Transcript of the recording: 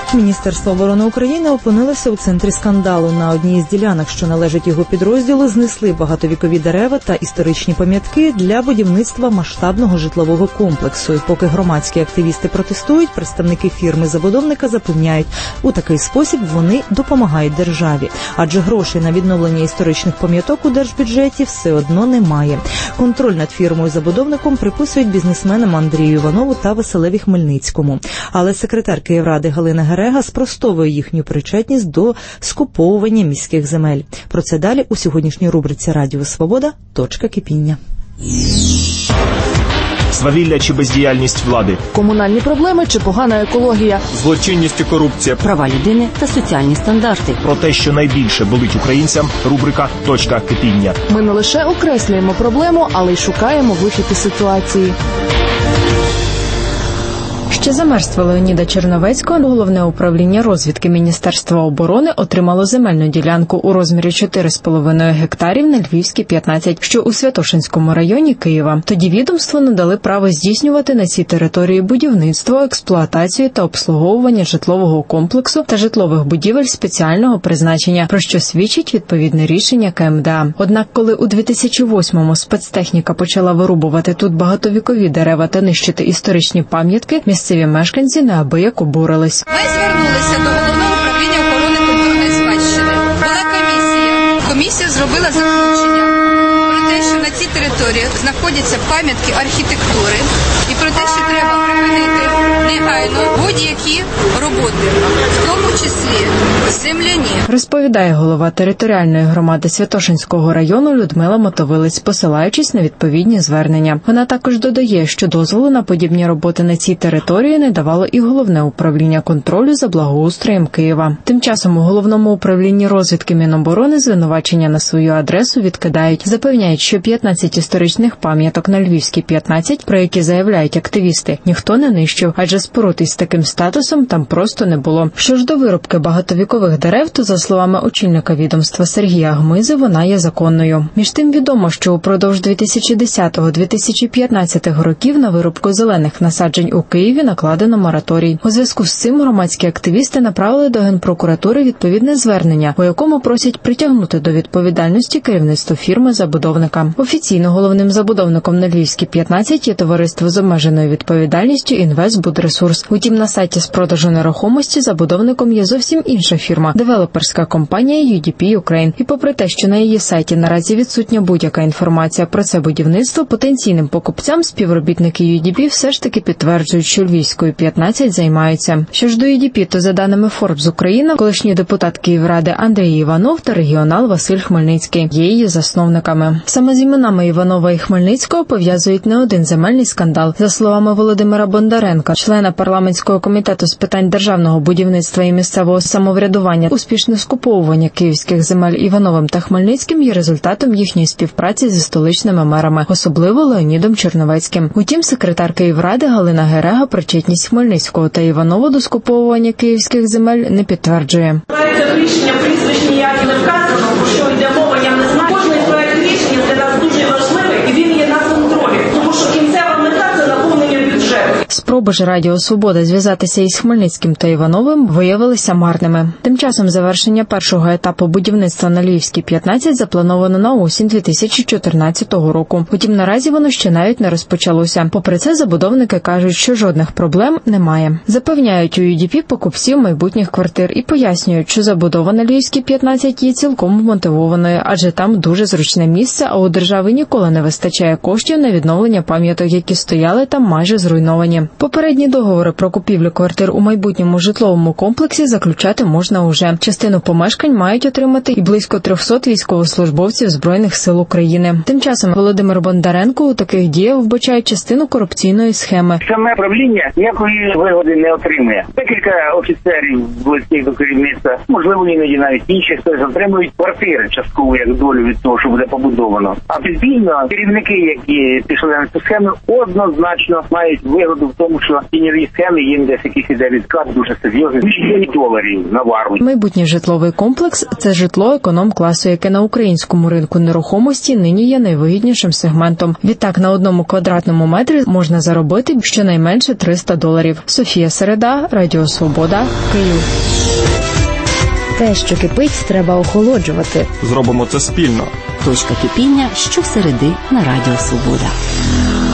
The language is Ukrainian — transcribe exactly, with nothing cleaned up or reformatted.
Міністерство оборони України опинилося у центрі скандалу. На одній з ділянок, що належить його підрозділу, знесли багатовікові дерева та історичні пам'ятки для будівництва масштабного житлового комплексу. І поки громадські активісти протестують, представники фірми-забудовника запевняють, у такий спосіб вони допомагають державі. Адже грошей на відновлення історичних пам'яток у держбюджеті все одно немає. Контроль над фірмою-забудовником приписують бізнесменам Андрію Іванову та Василеві Хмельницькому. Але секретар Київради Галина Герега спростовує їхню причетність до скуповування міських земель. Про це далі у сьогоднішній рубриці «Радіо Свобода. Точка кипіння». Свавілля чи бездіяльність влади, комунальні проблеми чи погана екологія, злочинність і корупція, права людини та соціальні стандарти. Про те, що найбільше болить українцям, рубрика «Точка кипіння». Ми не лише окреслюємо проблему, але й шукаємо вихід із ситуації. Ще за мерства Леоніда Черновецького Головне управління розвідки Міністерства оборони отримало земельну ділянку у розмірі чотири з половиною гектарів на Львівській п'ятнадцять, що у Святошинському районі Києва. Тоді відомству надали право здійснювати на цій території будівництво, експлуатацію та обслуговування житлового комплексу та житлових будівель спеціального призначення, про що свідчить відповідне рішення ка ем де а. Однак, коли у дві тисячі восьмому спецтехніка почала вирубувати тут багатовікові дерева та нищити історичні пам'ятки, місцеві мешканці неабияк обурились. Ми звернулися до Головного управління охорони культурної спадщини. Була комісія. Комісія зробила заключення про те, що на цій території знаходяться пам'ятки архітектури і про те, що треба припинити негайно будь-які роботи, в тому числі земляні. Розповідає голова територіальної громади Святошинського району Людмила Мотовилець, посилаючись на відповідні звернення. Вона також додає, що дозволу на подібні роботи на цій території не давало і Головне управління контролю за благоустроєм Києва. Тим часом у Головному управлінні розвідки Міноборони звинувачення на свою адресу відкидають. Запевняють, що п'ятнадцять історичних пам'яток на Львівській п'ятнадцять, про які заявляють активісти, ніхто не нищив, адже споруд із таким статусом там просто не було. Що ж до вирубки багатовікових дерев, то, за словами очільника відомства Сергія Гмизи, вона є законною. Між тим відомо, що упродовж дві тисячі десятого - дві тисячі п'ятнадцятого років на вирубку зелених насаджень у Києві накладено мораторій. У зв'язку з цим громадські активісти направили до Генпрокуратури відповідне звернення, у якому просять притягнути до відповідальності керівництво фірми-забудовника. Офіційно головним забудовником на Львівській п'ятнадцять є товариство з обмеженою відповідальністю «Інвестбудресурс». Утім, на сайті з продажу нерухомості забудовником є зовсім інша фірма – девелоперська компанія ю ді пі Ukraine. І попри те, що на її сайті наразі відсутня будь-яка інформація про це будівництво, потенційним покупцям співробітники ю ді пі все ж таки підтверджують, що Львівською п'ятнадцять займаються. Що ж до ю ді пі, то за даними Forbes Україна, колишній депутат Київради Андрій Іванов та регіонал Василь Хмельницький є її засновниками. Саме з іменами Іванова і Хмельницького пов'язують не один земельний скандал. За словами Володимира Бондаренка, члена парламентського комітету з питань державного будівництва і місцевого самоврядування, успішне скуповування київських земель Івановим та Хмельницьким є результатом їхньої співпраці зі столичними мерами, особливо Леонідом Черновецьким. Утім, секретар Київради Галина Герега причетність Хмельницького та Іванова до скуповування київських земель не підтверджує. Проект рішення прізвищ ніяк не вказано, про що йде мова, я не знаю. Кожний проект рішення для нас дуже важливий, і він є на контролі, тому що кінцева мета – це наповнення бюджету. Спроби ж Радіо Свобода зв'язатися із Хмельницьким та Івановим виявилися марними. Тим часом завершення першого етапу будівництва на Львівській п'ятнадцять заплановано на осінь дві тисячі чотирнадцятого року. Утім, наразі воно ще навіть не розпочалося. Попри це, забудовники кажуть, що жодних проблем немає. Запевняють у ю ді пі покупців майбутніх квартир і пояснюють, що забудова на Львівській п'ятнадцять є цілком вмотивованою, адже там дуже зручне місце, а у держави ніколи не вистачає коштів на відновлення пам'яток, які стояли там майже зруйновані. Попередні договори про купівлю квартир у майбутньому житловому комплексі заключати можна уже. Частину помешкань мають отримати і близько трьохсот військовослужбовців Збройних сил України. Тим часом Володимир Бондаренко у таких діях вбачає частину корупційної схеми. Саме правління ніякої вигоди не отримує. Декілька офіцерів близьких до керівництва, можливо, іноді навіть інші, хтось отримують квартири частково як долю від того, що буде побудовано. А підпільно керівники, які пішли на цю схему, однозначно мають вигоду в тому, тому що тіньові схеми, їм десь якийсь іде відкат дуже серйозний. Мільйони доларів на вару. Майбутній житловий комплекс – це житло економ-класу, яке на українському ринку нерухомості нині є найвигіднішим сегментом. Відтак, на одному квадратному метрі можна заробити щонайменше триста доларів. Софія Середа, Радіо Свобода, Київ. Те, що кипить, треба охолоджувати. Зробимо це спільно. Точка кипіння щосереди на Радіо Свобода.